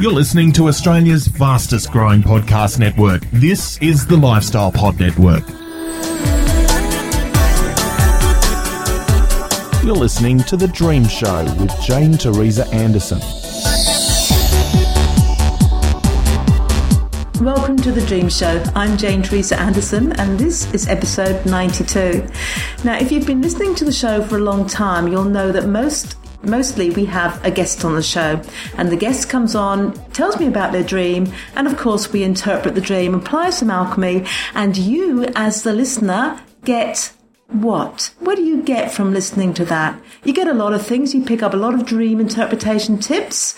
You're listening to Australia's fastest growing podcast network. This is the Lifestyle Pod Network. You're listening to The Dream Show with Jane Teresa Anderson. Welcome to The Dream Show. I'm Jane Teresa Anderson and this is episode 92. Now, if you've been listening to the show for a long time, you'll know that mostly we have a guest on the show, and the guest comes on, tells me about their dream, and of course we interpret the dream, apply some alchemy, and you as the listener get what? What do you get from listening to that? You get a lot of things. You pick up a lot of dream interpretation tips.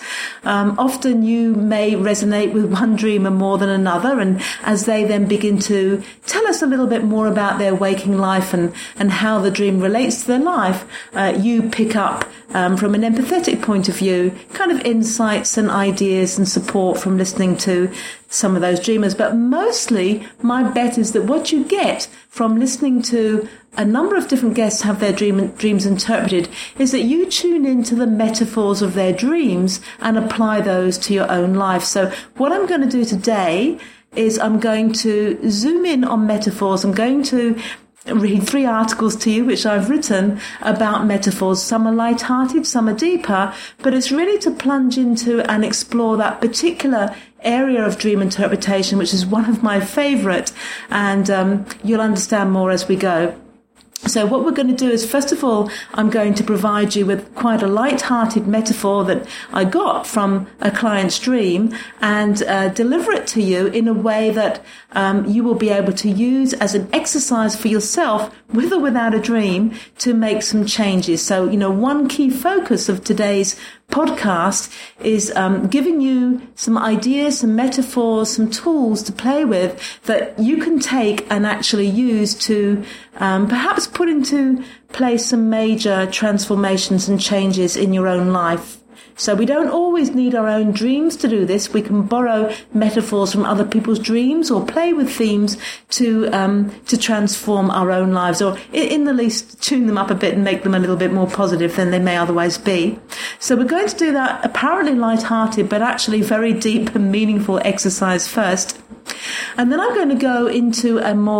Often you may resonate with one dreamer more than another, and as they then begin to tell us a little bit more about their waking life and how the dream relates to their life, you pick up from an empathetic point of view kind of insights and ideas and support from listening to some of those dreamers. But mostly my bet is that what you get from listening to a number of different guests have their dreams interpreted is that you tune into the metaphors of their dreams and apply those to your own life. So what I'm going to do today is I'm going to zoom in on metaphors. I'm going to read 3 articles to you which I've written about metaphors. Some are light-hearted, some are deeper, but it's really to plunge into and explore that particular area of dream interpretation, which is one of my favourite, and you'll understand more as we go. So what we're going to do is, first of all, I'm going to provide you with quite a light-hearted metaphor that I got from a client's dream and deliver it to you in a way that you will be able to use as an exercise for yourself, with or without a dream, to make some changes. So, one key focus of today's podcast is giving you some ideas, some metaphors, some tools to play with that you can take and actually use to perhaps put into place some major transformations and changes in your own life. So we don't always need our own dreams to do this. We can borrow metaphors from other people's dreams or play with themes to transform our own lives, or in the least tune them up a bit and make them a little bit more positive than they may otherwise be. So we're going to do that apparently light-hearted but actually very deep and meaningful exercise first. And then I'm going to go into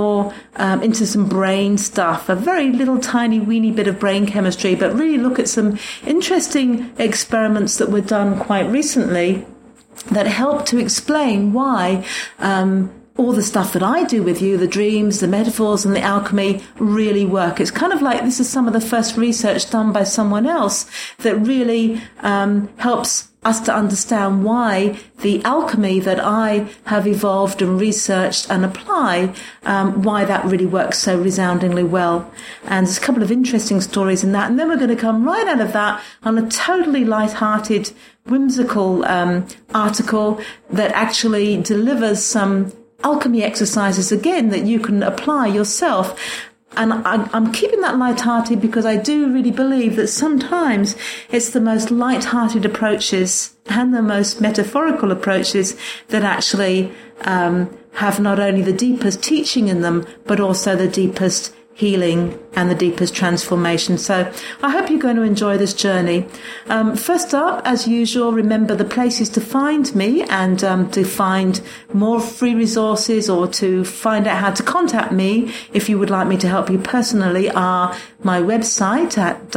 into some brain stuff, a very little tiny weeny bit of brain chemistry, but really look at some interesting experiments that were done quite recently that help to explain why all the stuff that I do with you, the dreams, the metaphors and the alchemy, really work. It's kind of like this is some of the first research done by someone else that really helps us to understand why the alchemy that I have evolved and researched and apply, why that really works so resoundingly well. And there's a couple of interesting stories in that. And then we're going to come right out of that on a totally light-hearted, whimsical article that actually delivers some alchemy exercises, again, that you can apply yourself. And I'm keeping that light-hearted because I do really believe that sometimes it's the most light-hearted approaches and the most metaphorical approaches that actually have not only the deepest teaching in them, but also the deepest healing and the deepest transformation. So I hope you're going to enjoy this journey. First up, as usual, remember the places to find me and to find more free resources or to find out how to contact me if you would like me to help you personally are my website at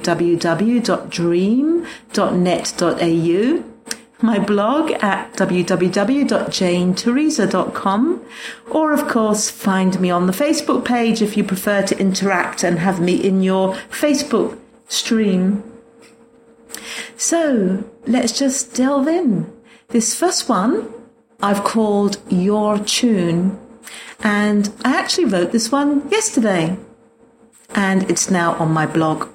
www.dream.net.au, my blog at www.janeteresa.com, or of course find me on the Facebook page if you prefer to interact and have me in your Facebook stream. So let's just delve in. This first one I've called Your Tune, and I actually wrote this one yesterday and it's now on my blog.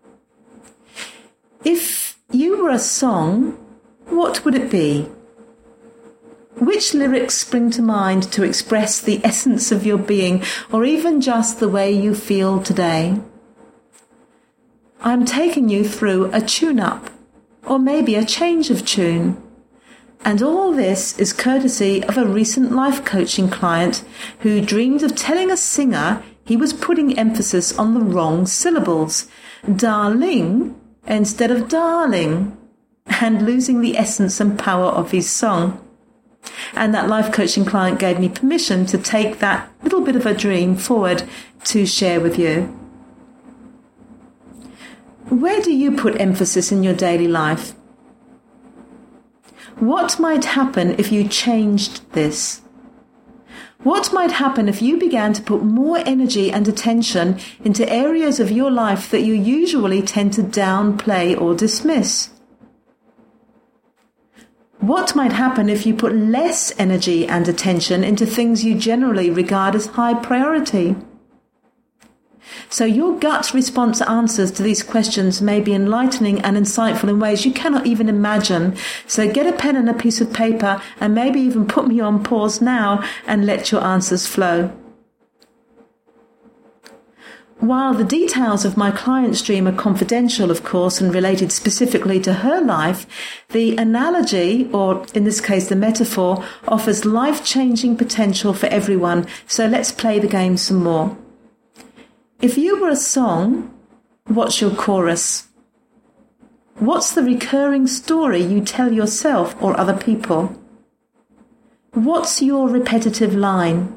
If you were a song, what would it be? Which lyrics spring to mind to express the essence of your being, or even just the way you feel today? I'm taking you through a tune-up, or maybe a change of tune. And all this is courtesy of a recent life coaching client who dreamed of telling a singer he was putting emphasis on the wrong syllables, darling instead of darling. and losing the essence and power of his song. And that life coaching client gave me permission to take that little bit of a dream forward to share with you. Where do you put emphasis in your daily life? What might happen if you changed this? What might happen if you began to put more energy and attention into areas of your life that you usually tend to downplay or dismiss? What might happen if you put less energy and attention into things you generally regard as high priority? So your gut response answers to these questions may be enlightening and insightful in ways you cannot even imagine. So get a pen and a piece of paper and maybe even put me on pause now and let your answers flow. While the details of my client's dream are confidential, of course, and related specifically to her life, the analogy, or in this case the metaphor, offers life-changing potential for everyone. So let's play the game some more. If you were a song, what's your chorus? What's the recurring story you tell yourself or other people? What's your repetitive line?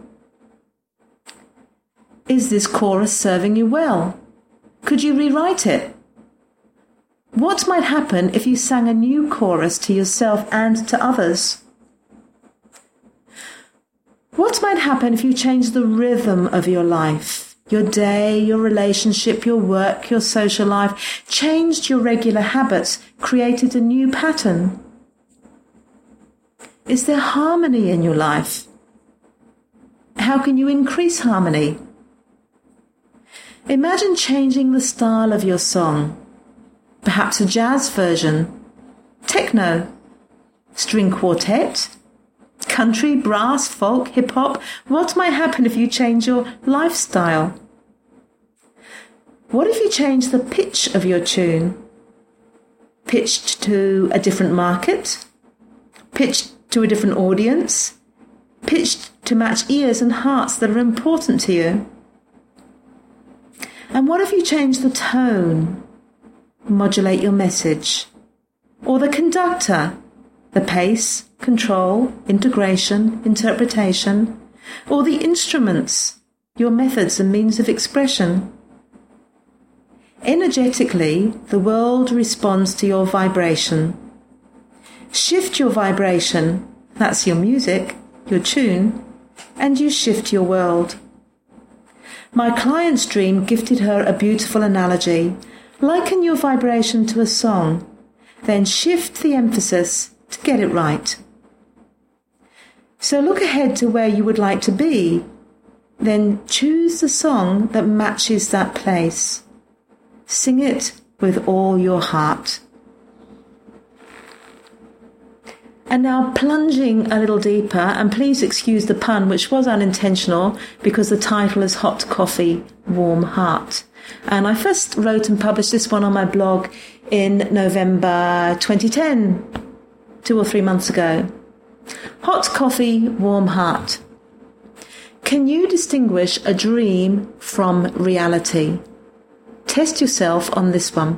Is this chorus serving you well? Could you rewrite it? What might happen if you sang a new chorus to yourself and to others? What might happen if you changed the rhythm of your life? Your day, your relationship, your work, your social life, changed your regular habits, created a new pattern? Is there harmony in your life? How can you increase harmony? Imagine changing the style of your song. Perhaps a jazz version, techno, string quartet, country, brass, folk, hip-hop. What might happen if you change your lifestyle? What if you change the pitch of your tune? Pitched to a different market? Pitched to a different audience? Pitched to match ears and hearts that are important to you? And what if you change the tone? Modulate your message? Or the conductor? The pace, control, integration, interpretation, or the instruments, your methods and means of expression. Energetically, the world responds to your vibration. Shift your vibration, that's your music, your tune, and you shift your world. My client's dream gifted her a beautiful analogy. Liken your vibration to a song, then shift the emphasis to get it right. So look ahead to where you would like to be, then choose the song that matches that place. Sing it with all your heart. And now plunging a little deeper, and please excuse the pun, which was unintentional because the title is Hot Coffee, Warm Heart. And I first wrote and published this one on my blog in November 2010, 2 or 3 months ago. Hot coffee, warm heart. Can you distinguish a dream from reality? Test yourself on this one.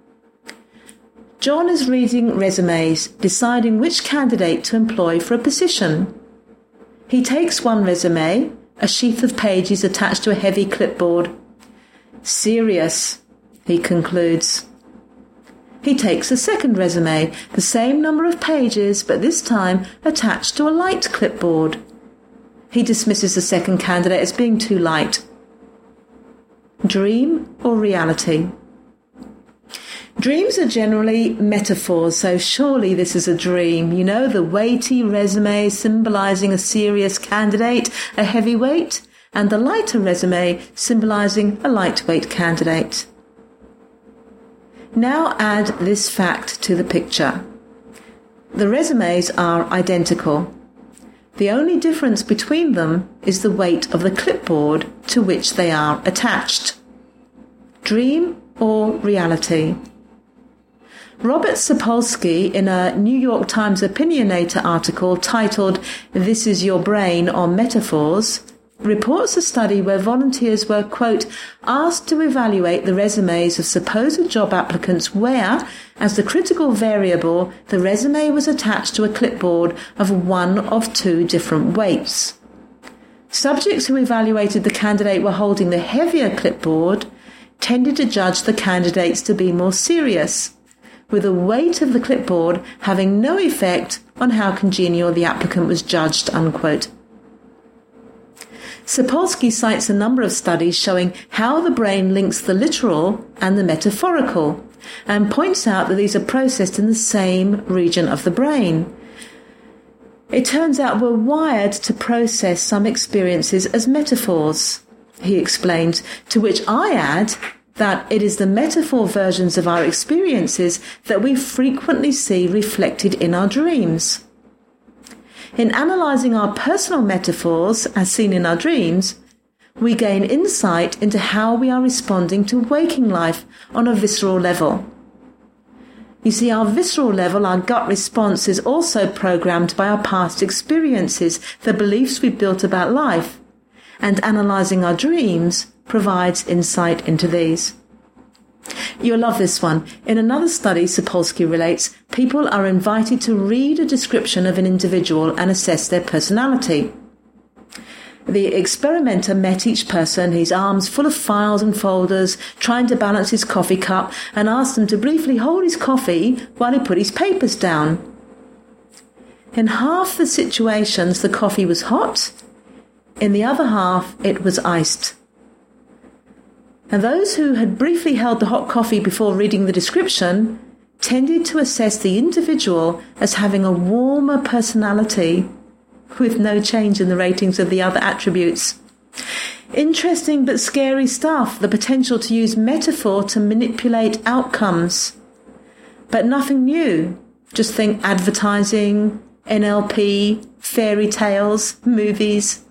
John is reading resumes, deciding which candidate to employ for a position. He takes one resume, a sheath of pages attached to a heavy clipboard. Serious, he concludes. He takes a second resume, the same number of pages, but this time attached to a light clipboard. He dismisses the second candidate as being too light. Dream or reality? Dreams are generally metaphors, so surely this is a dream. You know, the weighty resume symbolizing a serious candidate, a heavyweight, and the lighter resume symbolizing a lightweight candidate. Now add this fact to the picture. The resumes are identical. The only difference between them is the weight of the clipboard to which they are attached. Dream or reality? Robert Sapolsky, in a New York Times Opinionator article titled "This is Your Brain on Metaphors," reports a study where volunteers were, quote, asked to evaluate the resumes of supposed job applicants where, as the critical variable, the resume was attached to a clipboard of one of two different weights. Subjects who evaluated the candidate were holding the heavier clipboard tended to judge the candidates to be more serious, with the weight of the clipboard having no effect on how congenial the applicant was judged, unquote. Sapolsky cites a number of studies showing how the brain links the literal and the metaphorical, and points out that these are processed in the same region of the brain. It turns out we're wired to process some experiences as metaphors, he explains, to which I add that it is the metaphor versions of our experiences that we frequently see reflected in our dreams. In analysing our personal metaphors, as seen in our dreams, we gain insight into how we are responding to waking life on a visceral level. You see, our visceral level, our gut response, is also programmed by our past experiences, the beliefs we've built about life, and analysing our dreams provides insight into these. You'll love this one. In another study, Sapolsky relates, people are invited to read a description of an individual and assess their personality. The experimenter met each person, his arms full of files and folders, trying to balance his coffee cup, and asked them to briefly hold his coffee while he put his papers down. In half the situations, the coffee was hot. In the other half, it was iced. And those who had briefly held the hot coffee before reading the description tended to assess the individual as having a warmer personality with no change in the ratings of the other attributes. Interesting but scary stuff, the potential to use metaphor to manipulate outcomes. But nothing new. Just think advertising, NLP, fairy tales, movies.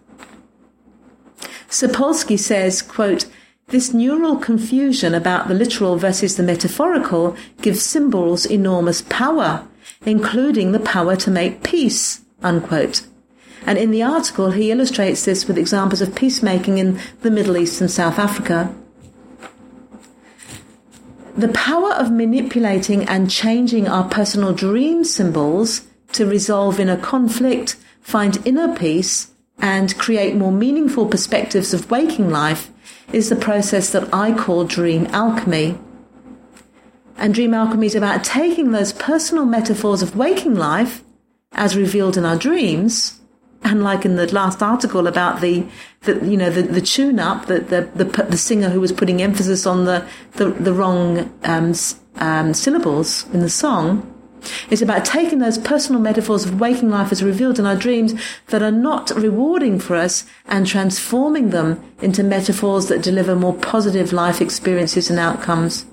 Sapolsky says, quote, this neural confusion about the literal versus the metaphorical gives symbols enormous power, including the power to make peace, unquote. And in the article, he illustrates this with examples of peacemaking in the Middle East and South Africa. The power of manipulating and changing our personal dream symbols to resolve inner conflict, find inner peace, and create more meaningful perspectives of waking life is the process that I call dream alchemy. And dream alchemy is about taking those personal metaphors of waking life, as revealed in our dreams, and like in the last article about the tune-up, the singer who was putting emphasis on the wrong syllables in the song. It's about taking those personal metaphors of waking life as revealed in our dreams that are not rewarding for us and transforming them into metaphors that deliver more positive life experiences and outcomes.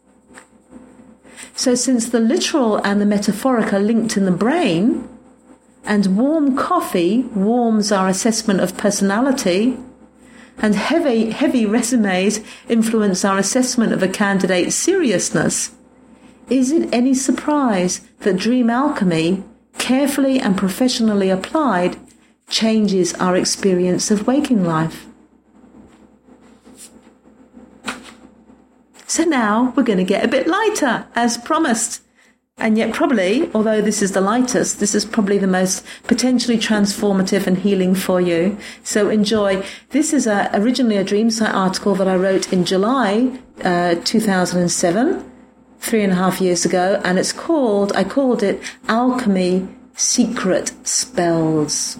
So since the literal and the metaphoric are linked in the brain, and warm coffee warms our assessment of personality, and heavy resumes influence our assessment of a candidate's seriousness, is it any surprise that dream alchemy, carefully and professionally applied, changes our experience of waking life? So now we're going to get a bit lighter, as promised. And yet probably, although this is the lightest, this is probably the most potentially transformative and healing for you. So enjoy. This is originally a DreamSight article that I wrote in July 2007. 3.5 years ago, and I called it Alchemy Secret Spells.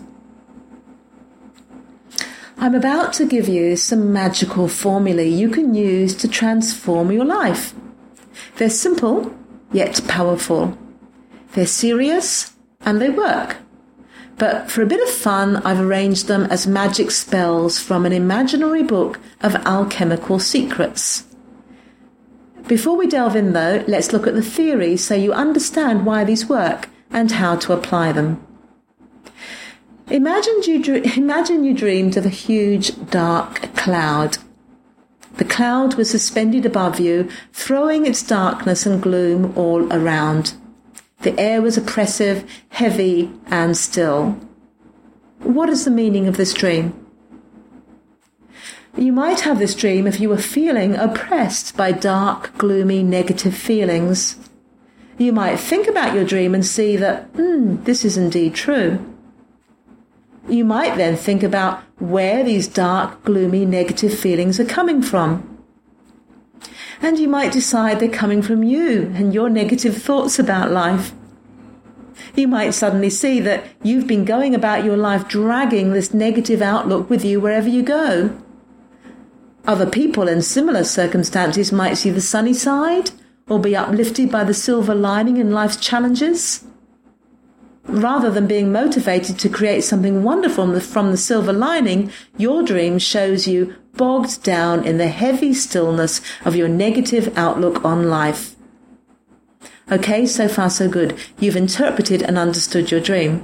I'm about to give you some magical formulae you can use to transform your life. They're simple, yet powerful. They're serious, and they work. But for a bit of fun, I've arranged them as magic spells from an imaginary book of alchemical secrets. Before we delve in, though, let's look at the theory so you understand why these work and how to apply them. Imagine you dreamed of a huge, dark cloud. The cloud was suspended above you, throwing its darkness and gloom all around. The air was oppressive, heavy, and still. What is the meaning of this dream? You might have this dream if you were feeling oppressed by dark, gloomy, negative feelings. You might think about your dream and see that, this is indeed true. You might then think about where these dark, gloomy, negative feelings are coming from. And you might decide they're coming from you and your negative thoughts about life. You might suddenly see that you've been going about your life dragging this negative outlook with you wherever you go. Other people in similar circumstances might see the sunny side or be uplifted by the silver lining in life's challenges. Rather than being motivated to create something wonderful from the silver lining, your dream shows you bogged down in the heavy stillness of your negative outlook on life. Okay, so far so good. You've interpreted and understood your dream.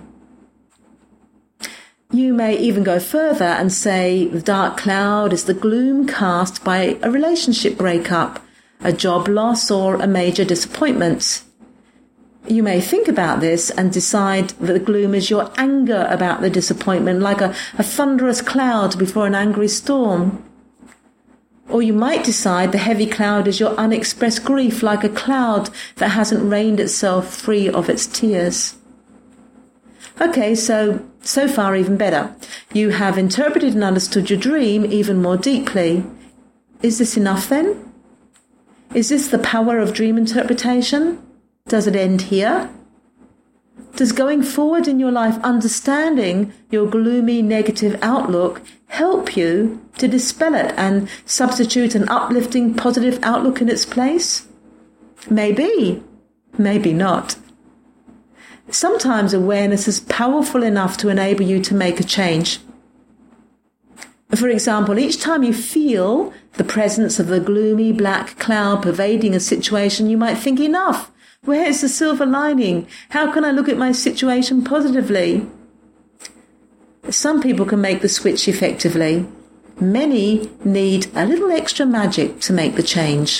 You may even go further and say the dark cloud is the gloom cast by a relationship breakup, a job loss, or a major disappointment. You may think about this and decide that the gloom is your anger about the disappointment, like a thunderous cloud before an angry storm. Or you might decide the heavy cloud is your unexpressed grief, like a cloud that hasn't rained itself free of its tears. Okay, so far even better. You have interpreted and understood your dream even more deeply. Is this enough then? Is this the power of dream interpretation? Does it end here? Does going forward in your life understanding your gloomy negative outlook help you to dispel it and substitute an uplifting positive outlook in its place? Maybe, maybe not. Sometimes awareness is powerful enough to enable you to make a change. For example, each time you feel the presence of the gloomy black cloud pervading a situation, you might think, enough. Where's the silver lining? How can I look at my situation positively? Some people can make the switch effectively. Many need a little extra magic to make the change.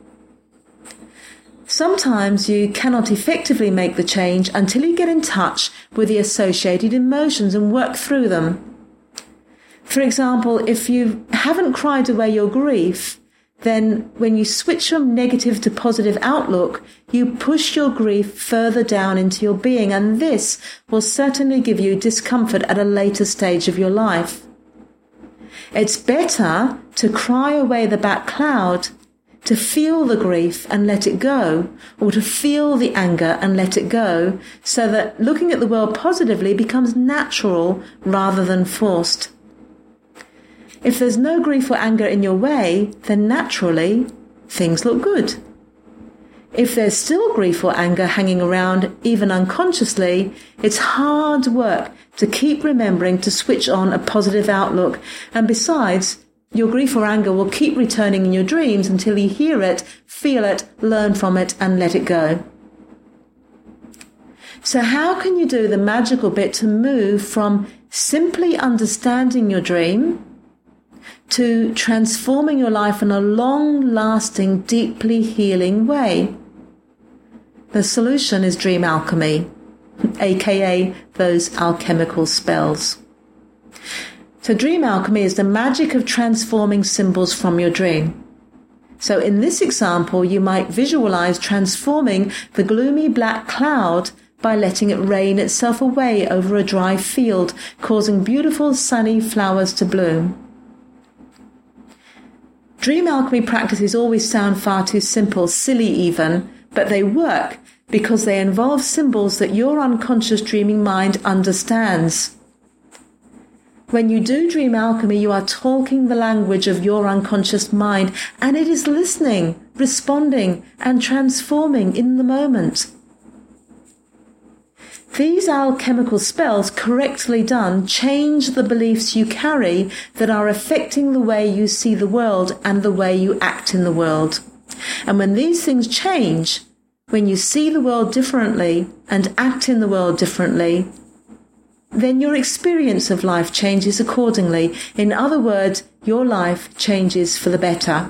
Sometimes you cannot effectively make the change until you get in touch with the associated emotions and work through them. For example, if you haven't cried away your grief, then when you switch from negative to positive outlook, you push your grief further down into your being, and this will certainly give you discomfort at a later stage of your life. It's better to cry away the black cloud, to feel the grief and let it go, or to feel the anger and let it go, so that looking at the world positively becomes natural rather than forced. If there's no grief or anger in your way, then naturally things look good. If there's still grief or anger hanging around, even unconsciously, it's hard work to keep remembering to switch on a positive outlook. And besides, your grief or anger will keep returning in your dreams until you hear it, feel it, learn from it, and let it go. So how can you do the magical bit to move from simply understanding your dream to transforming your life in a long-lasting, deeply healing way? The solution is dream alchemy, aka those alchemical spells. So dream alchemy is the magic of transforming symbols from your dream. So in this example, you might visualize transforming the gloomy black cloud by letting it rain itself away over a dry field, causing beautiful sunny flowers to bloom. Dream alchemy practices always sound far too simple, silly even, but they work because they involve symbols that your unconscious dreaming mind understands. When you do dream alchemy, you are talking the language of your unconscious mind, and it is listening, responding, and transforming in the moment. These alchemical spells, correctly done, change the beliefs you carry that are affecting the way you see the world and the way you act in the world. And when these things change, when you see the world differently and act in the world differently, then your experience of life changes accordingly. In other words, your life changes for the better.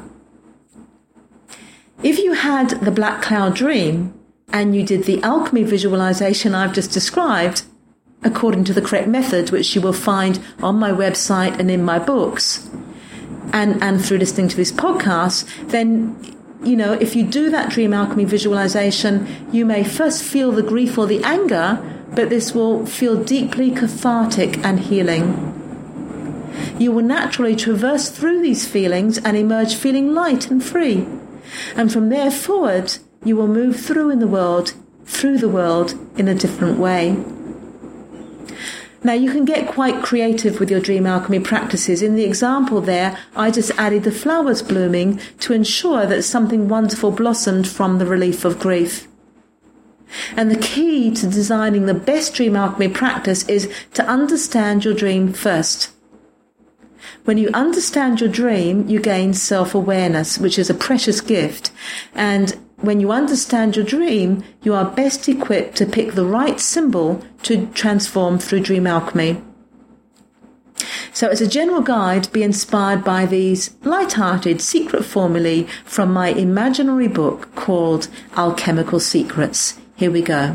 If you had the black cloud dream, and you did the alchemy visualization I've just described, according to the correct method, which you will find on my website and in my books, and through listening to this podcast, then, if you do that dream alchemy visualization, you may first feel the grief or the anger, but this will feel deeply cathartic and healing. You will naturally traverse through these feelings and emerge feeling light and free. And from there forward, you will move through the world in a different way. Now, you can get quite creative with your dream alchemy practices. In the example there, I just added the flowers blooming to ensure that something wonderful blossomed from the relief of grief. And the key to designing the best dream alchemy practice is to understand your dream first. When you understand your dream, you gain self-awareness, which is a precious gift. And when you understand your dream, you are best equipped to pick the right symbol to transform through dream alchemy. So as a general guide, be inspired by these light-hearted secret formulae from my imaginary book called Alchemical Secrets. Here we go.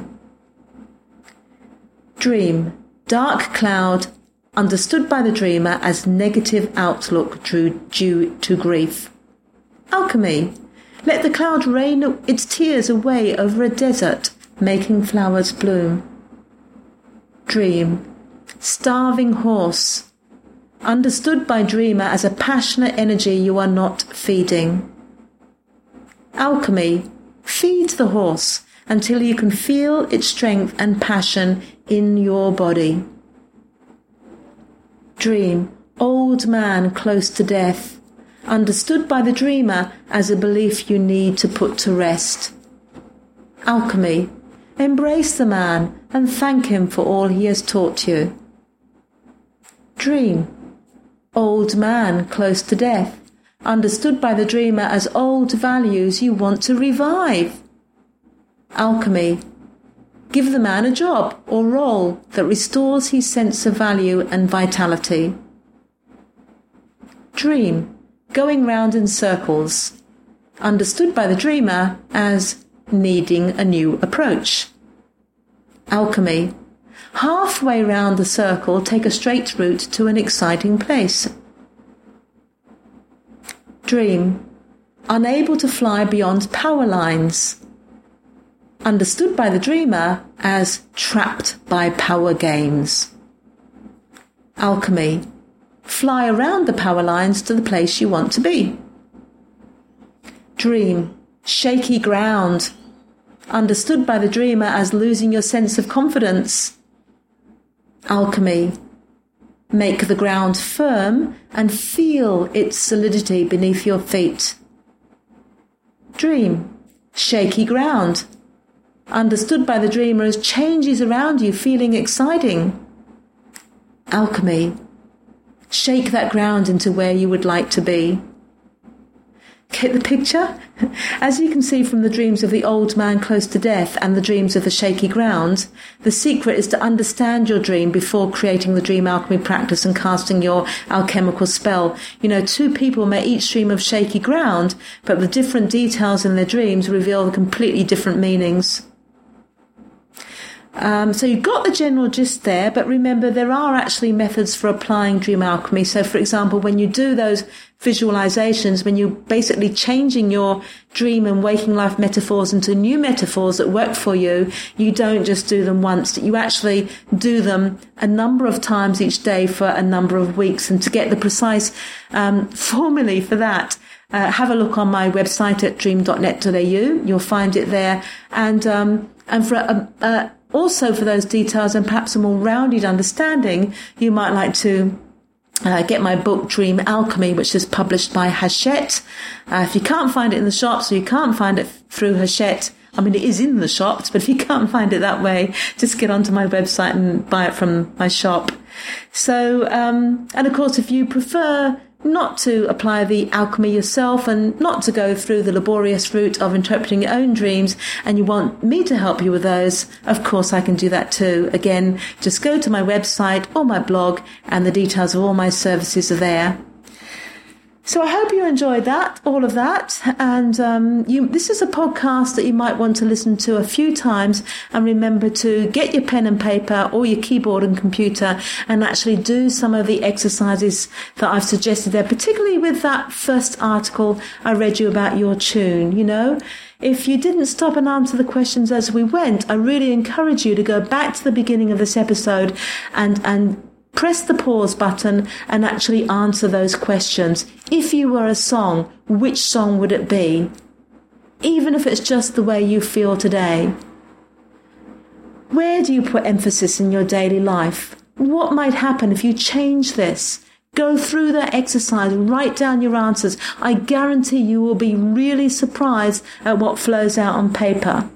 Dream, dark cloud, understood by the dreamer as negative outlook due to grief. Alchemy, let the cloud rain its tears away over a desert, making flowers bloom. Dream, starving horse, understood by dreamer as a passionate energy you are not feeding. Alchemy, feed the horse until you can feel its strength and passion in your body. Dream, old man close to death, understood by the dreamer as a belief you need to put to rest. Alchemy, embrace the man and thank him for all he has taught you. Dream, old man close to death, understood by the dreamer as old values you want to revive. Alchemy, give the man a job or role that restores his sense of value and vitality. Dream, going round in circles, understood by the dreamer as needing a new approach. Alchemy, halfway round the circle, take a straight route to an exciting place. Dream, unable to fly beyond power lines, understood by the dreamer as trapped by power games. Alchemy, fly around the power lines to the place you want to be. Dream, shaky ground, understood by the dreamer as losing your sense of confidence. Alchemy, make the ground firm and feel its solidity beneath your feet. Dream, shaky ground, understood by the dreamer as changes around you feeling exciting. Alchemy, shake that ground into where you would like to be. Get the picture? As you can see from the dreams of the old man close to death and the dreams of the shaky ground, the secret is to understand your dream before creating the dream alchemy practice and casting your alchemical spell. Two people may each dream of shaky ground, but the different details in their dreams reveal completely different meanings. So you've got the general gist there, but remember there are actually methods for applying dream alchemy. So, for example, when you do those visualizations, when you're basically changing your dream and waking life metaphors into new metaphors that work for you, you don't just do them once. You actually do them a number of times each day for a number of weeks. And to get the precise formulae for that, have a look on my website at dream.net.au. You'll find it there. And for also for those details and perhaps a more rounded understanding, you might like to get my book Dream Alchemy, which is published by Hachette. If you can't find it in the shops, or you can't find it through Hachette, it is in the shops, but if you can't find it that way, just get onto my website and buy it from my shop. So, and of course, if you prefer not to apply the alchemy yourself and not to go through the laborious route of interpreting your own dreams, and you want me to help you with those, of course I can do that too. Again, just go to my website or my blog and the details of all my services are there. So I hope you enjoyed that, all of that. And this is a podcast that you might want to listen to a few times, and remember to get your pen and paper or your keyboard and computer and actually do some of the exercises that I've suggested there, particularly with that first article I read you about your tune. You know, if you didn't stop and answer the questions as we went, I really encourage you to go back to the beginning of this episode and press the pause button and actually answer those questions. If you were a song, which song would it be? Even if it's just the way you feel today. Where do you put emphasis in your daily life? What might happen if you change this? Go through that exercise, write down your answers. I guarantee you will be really surprised at what flows out on paper.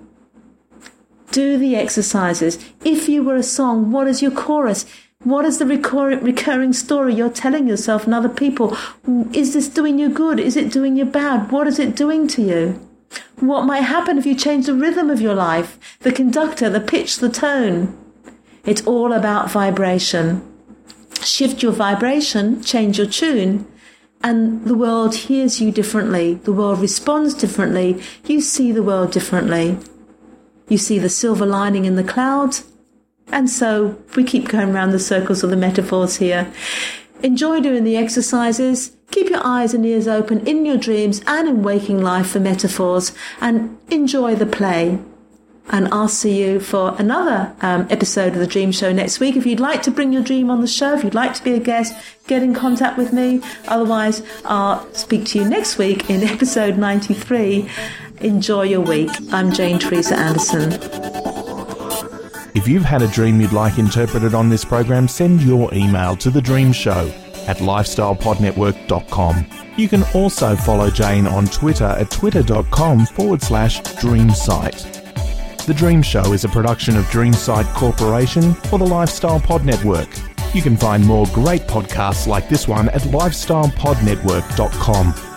Do the exercises. If you were a song, what is your chorus? What is the recurring story you're telling yourself and other people? Is this doing you good? Is it doing you bad? What is it doing to you? What might happen if you change the rhythm of your life, the conductor, the pitch, the tone? It's all about vibration. Shift your vibration, change your tune, and the world hears you differently. The world responds differently. You see the world differently. You see the silver lining in the clouds. And so we keep going around the circles of the metaphors here. Enjoy doing the exercises. Keep your eyes and ears open in your dreams and in waking life for metaphors, and enjoy the play. And I'll see you for another episode of The Dream Show next week. If you'd like to bring your dream on the show, if you'd like to be a guest, get in contact with me. Otherwise, I'll speak to you next week in episode 93. Enjoy your week. I'm Jane Teresa Anderson. If you've had a dream you'd like interpreted on this program, send your email to The Dream Show at lifestylepodnetwork.com. You can also follow Jane on Twitter at twitter.com/dreamsite. The Dream Show is a production of Dreamsite Corporation for the Lifestyle Pod Network. You can find more great podcasts like this one at lifestylepodnetwork.com.